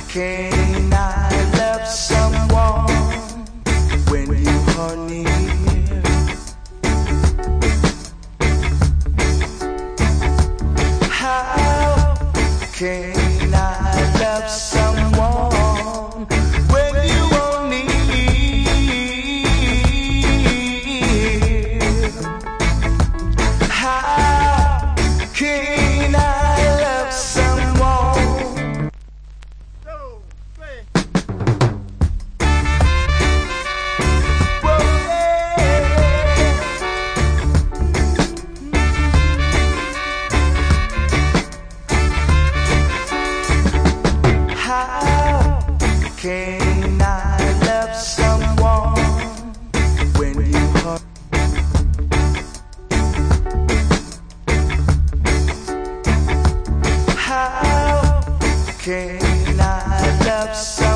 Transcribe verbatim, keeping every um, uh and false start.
Can I love someone when you are near? How can I love someone when you are near? How can I love someone? How can I love someone when you are? How can I love someone?